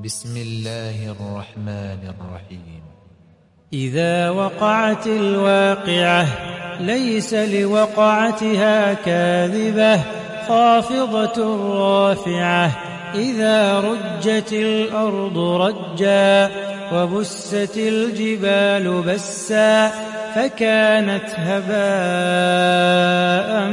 بسم الله الرحمن الرحيم. إذا وقعت الواقعة ليس لوقعتها كاذبة خافضة رافعة إذا رجت الأرض رجا وبست الجبال بسا فكانت هباء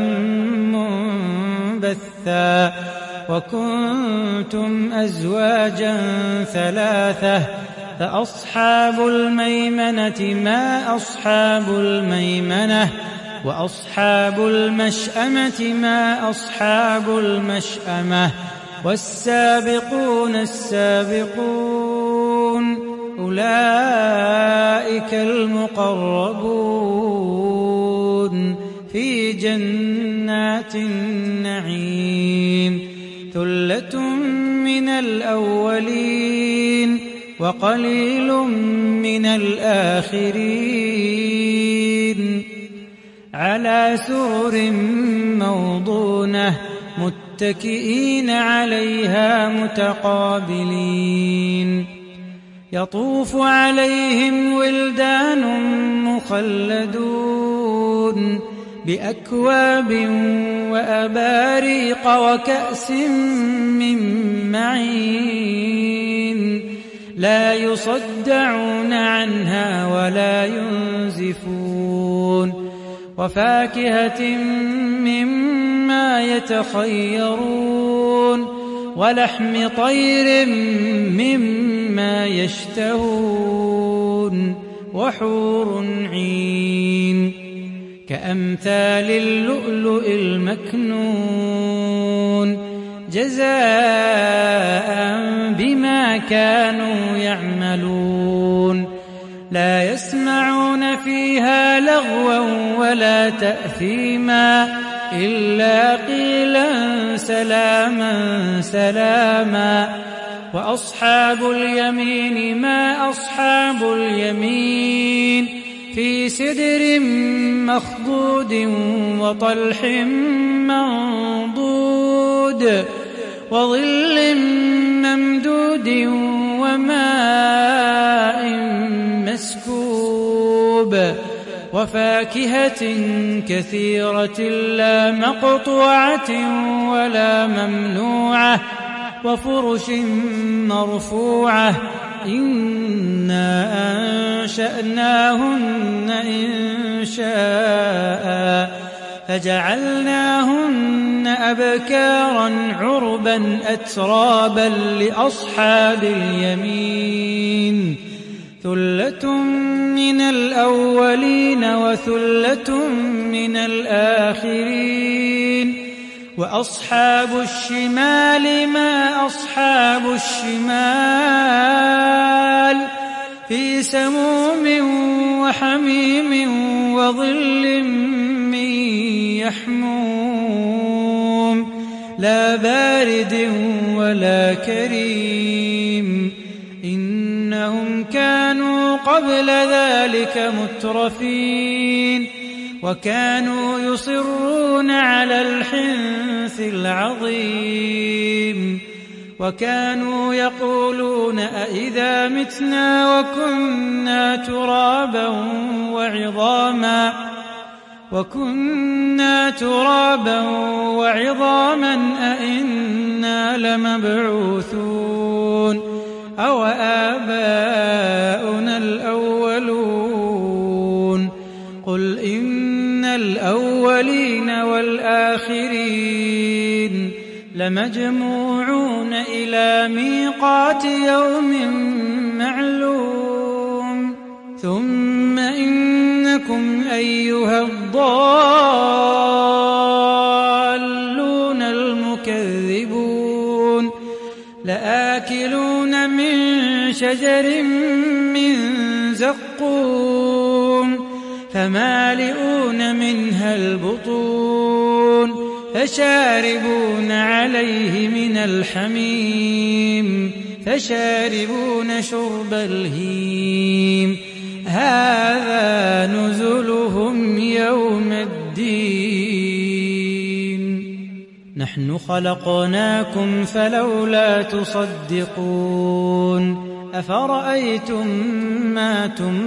منبثا وكنتم أزواجا ثلاثة فأصحاب الميمنة ما أصحاب الميمنة وأصحاب المشأمة ما أصحاب المشأمة والسابقون السابقون أولئك المقربون في جنات النعيم ثلة من الأولين وقليل من الآخرين على سرر موضونة متكئين عليها متقابلين يطوف عليهم ولدان مخلدون بأكواب وأباريق وكأس من معين لا يصدعون عنها ولا ينزفون وفاكهة مما يتخيرون ولحم طير مما يشتهون وحور عين كأمثال اللؤلؤ المكنون جزاء بما كانوا يعملون لا يسمعون فيها لغوا ولا تأثيما إلا قيلا سلاما سلاما وأصحاب اليمين ما أصحاب اليمين في سدر مخضود وطلح منضود وظل ممدود وماء مسكوب وفاكهة كثيرة لا مقطوعة ولا ممنوعة وفرش مرفوعة إنا أنشأناهن إنشاء فجعلناهن أبكارا عربا أترابا لأصحاب اليمين ثلة من الأولين وثلة من الآخرين وأصحاب الشمال ما أصحاب الشمال في سموم وحميم وظل من يحموم لا بارد ولا كريم إنهم كانوا قبل ذلك مترفين وكانوا يصرون على الحنث العظيم وكانوا يقولون أئذا متنا وكنا ترابا وعظاما أئنا لمبعوثون أو آباؤنا الأولون قل إن الأولين والآخرين لمجموعون إلى ميقات يوم معلوم ثم إنكم أيها الضالون المكذبون لآكلون من شجر من زقوم فمالئون منها البطون فشاربون عليه من الحميم فشاربون شرب الهيم هذا نزلهم يوم الدين. نحن خلقناكم فلولا تصدقون أفرأيتم ما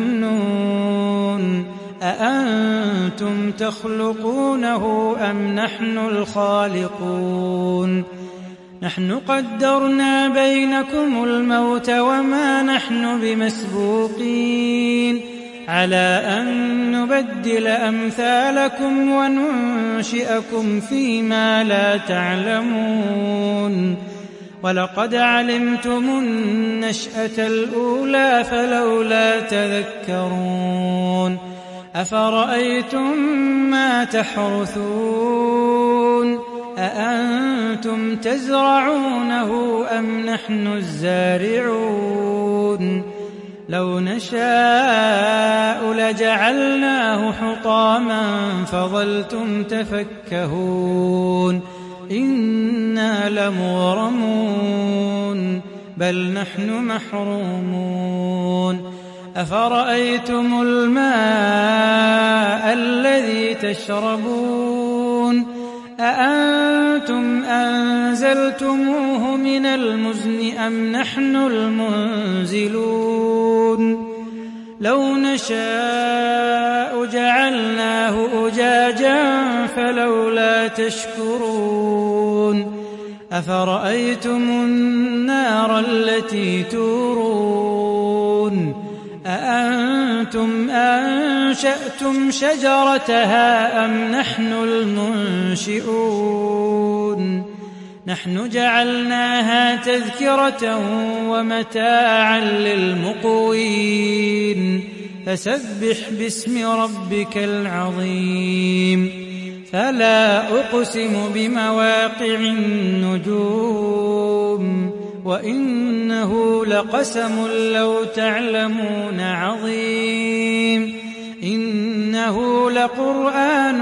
تمنون أأنتم تخلقونه أم نحن الخالقون نحن قدرنا بينكم الموت وما نحن بمسبوقين على أن نبدل أمثالكم وننشئكم فيما لا تعلمون ولقد علمتم النشأة الأولى فلولا تذكرون أفرأيتم ما تحرثون أأنتم تزرعونه أم نحن الزارعون لو نشاء لجعلناه حطاما فظلتم تفكهون إنا لمغرمون بل نحن محرومون أفرأيتم الماء الذي تشربون أأنتم أنزلتموه من المزن أم نحن المنزلون لو نشاء جعلناه أجاجا فلولا تشكرون أفرأيتم النار التي تورون أأنتم أنشأتم شجرتها أم نحن المنشئون نحن جعلناها تذكرة ومتاعا للمقوين فسبح باسم ربك العظيم فلا أقسم بمواقع النجوم وإنه لقسم لو تعلمون عظيم إنه لقرآن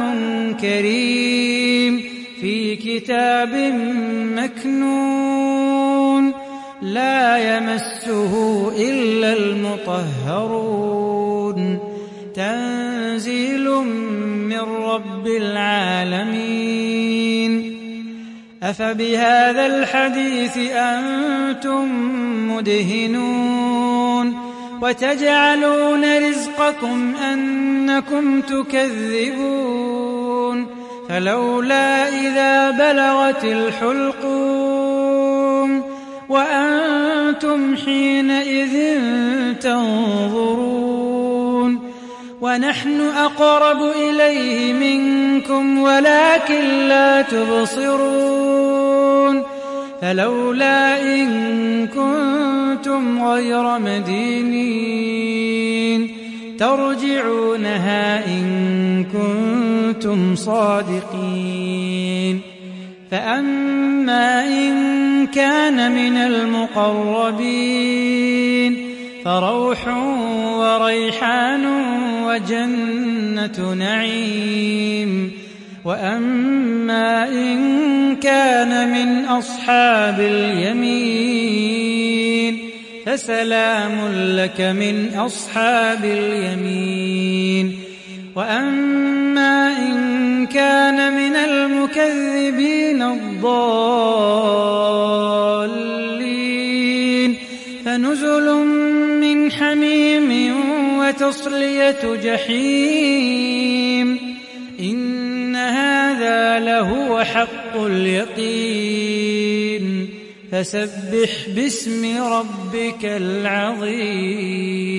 كريم في كتاب مكنون لا يمسه إلا المطهرون تنزيل من رب العالمين أفبهذا الحديث أنتم مدهنون وتجعلون رزقكم أنكم تكذبون فلولا إذا بلغت الحلقوم وأنتم حينئذ تنظرون ونحن أقرب إليه منكم ولكن لا تبصرون فلولا إن كنتم غير مدينين ترجعونها إن كنتم صادقين فأما إن كان من المقربين فروح وريحان وجنة نعيم وأما إن كان من أصحاب اليمين فسلام لك من أصحاب اليمين وأما إن كان من المكذبين الضالين فنزل من حميم وتصلية جحيم إن هذا لهو حق اليقين فسبح باسم ربك العظيم